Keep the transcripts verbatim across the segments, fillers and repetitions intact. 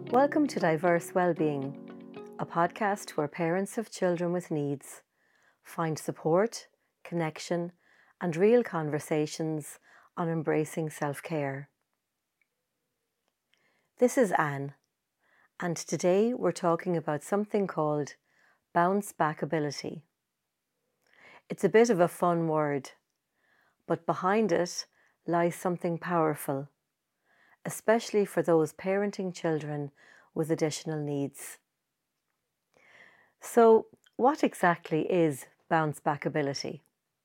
Welcome to Diverse Wellbeing, a podcast where parents of children with needs find support, connection, and real conversations on embracing self-care. This is Anne, and today we're talking about something called bounce back ability. It's a bit of a fun word, but behind it lies something powerful, especially for those parenting children with additional needs. So, what exactly is bounce back ability?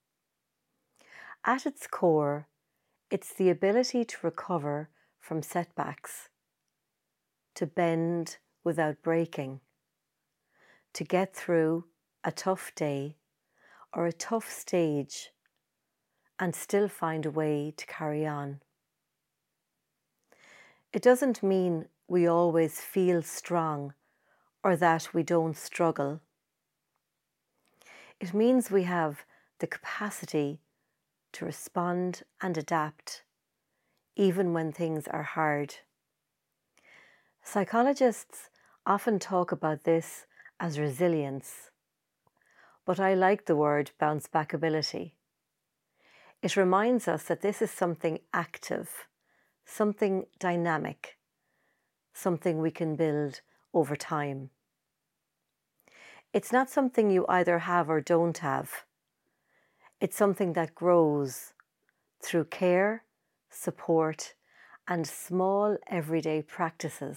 At its core, it's the ability to recover from setbacks, to bend without breaking, to get through a tough day or a tough stage and still find a way to carry on. It doesn't mean we always feel strong or that we don't struggle. It means we have the capacity to respond and adapt even when things are hard. Psychologists often talk about this as resilience, but I like the word bounce back ability. It reminds us that this is something active, something dynamic, something we can build over time. It's not something you either have or don't have. It's something that grows through care, support, and small everyday practices.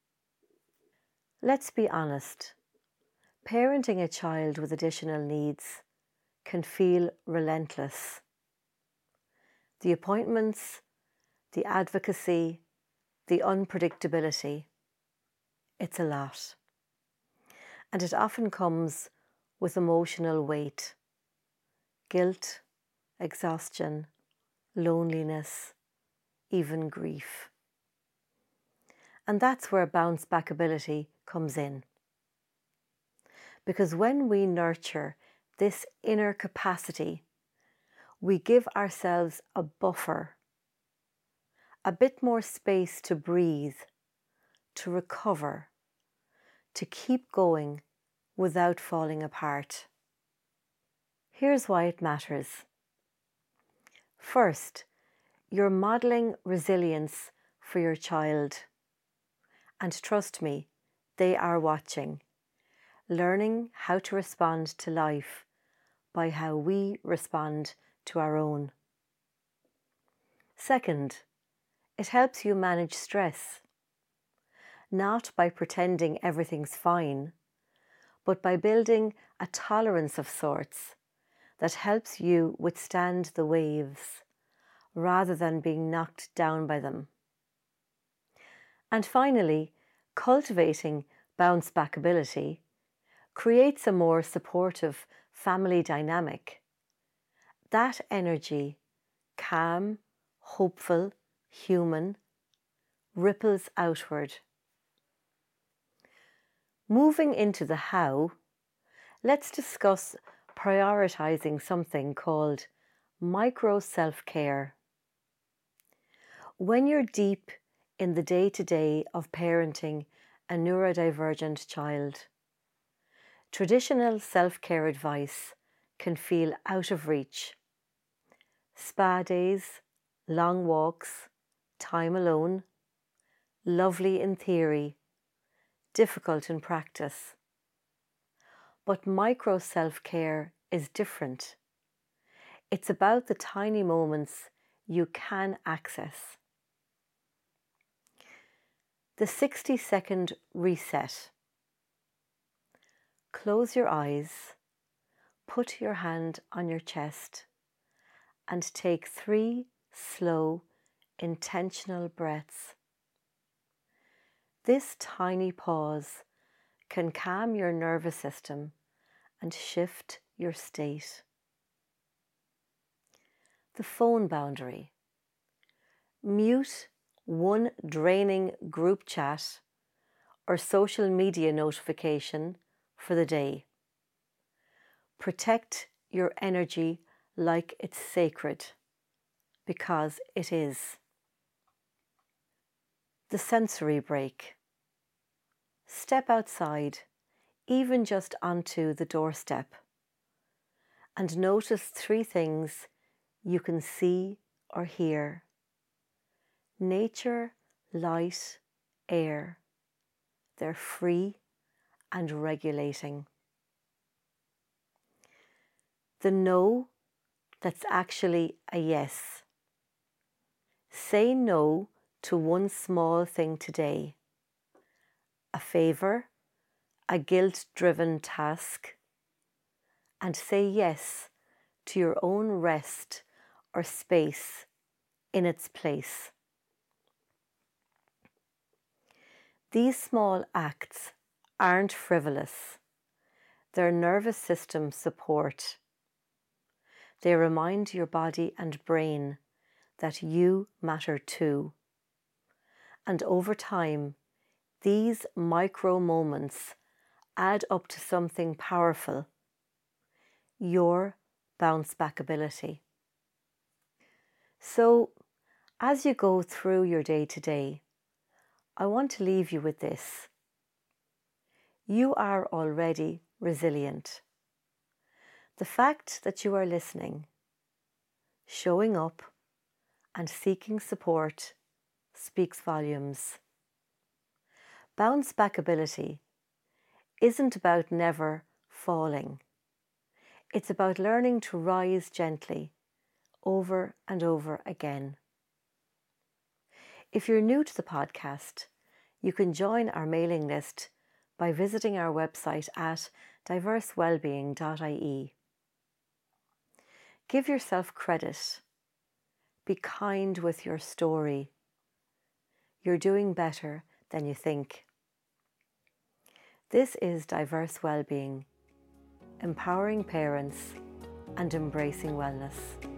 Let's be honest. Parenting a child with additional needs can feel relentless. The appointments, the advocacy, the unpredictability, it's a lot. And it often comes with emotional weight, guilt, exhaustion, loneliness, even grief. And that's where bounce back ability comes in. Because when we nurture this inner capacity, we give ourselves a buffer, a bit more space to breathe, to recover, to keep going without falling apart. Here's why it matters. First, you're modelling resilience for your child. And trust me, they are watching, learning how to respond to life by how we respond to our own. Second, it helps you manage stress, not by pretending everything's fine, but by building a tolerance of sorts that helps you withstand the waves rather than being knocked down by them. And finally, cultivating bounce back ability creates a more supportive family dynamic. That energy, calm, hopeful, human, ripples outward. Moving into the how, let's discuss prioritizing something called micro self-care. When you're deep in the day-to-day of parenting a neurodivergent child, traditional self-care advice can feel out of reach. Spa days, long walks, time alone, lovely in theory, difficult in practice. But micro self-care is different. It's about the tiny moments you can access. The sixty second reset. Close your eyes, put your hand on your chest, and take three slow, intentional breaths. This tiny pause can calm your nervous system and shift your state. The phone boundary. Mute one draining group chat or social media notification for the day. Protect your energy like it's sacred, because it is. The sensory break. Step outside, even just onto the doorstep, and notice three things you can see or hear: nature, light, air. They're free and regulating. The no that's actually a yes. Say no to one small thing today: a favour, a guilt-driven task, and say yes to your own rest or space in its place. These small acts aren't frivolous. They're nervous system support. They remind your body and brain that you matter too. And over time, these micro moments add up to something powerful: your bounce back ability. So, as you go through your day to day, I want to leave you with this. You are already resilient. The fact that you are listening, showing up, and seeking support speaks volumes. Bounce back ability isn't about never falling. It's about learning to rise gently over and over again. If you're new to the podcast, you can join our mailing list by visiting our website at diverse wellbeing dot I E. Give yourself credit. Be kind with your story. You're doing better than you think. This is Diverse Wellbeing, empowering parents and embracing wellness.